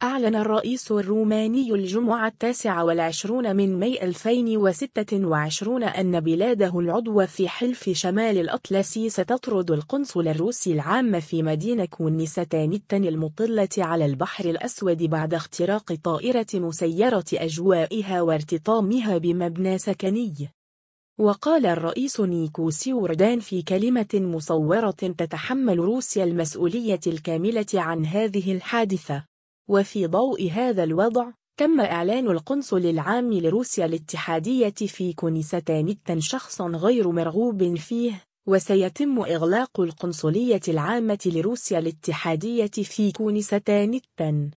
أعلن الرئيس الروماني الجمعة 29 من ماي 2026 أن بلاده العضوة في حلف شمال الأطلسي ستطرد القنصل الروسي العام في مدينة كونستانتن المطلة على البحر الأسود بعد اختراق طائرة مسيرة أجوائها وارتطامها بمبنى سكني. وقال الرئيس نيكوس يوردان في كلمة مصورة تتحمل روسيا المسؤولية الكاملة عن هذه الحادثة. وفي ضوء هذا الوضع، تم إعلان القنصل العام لروسيا الاتحادية في كونستانتن شخصا غير مرغوب فيه، وسيتم إغلاق القنصلية العامة لروسيا الاتحادية في كونستانتن.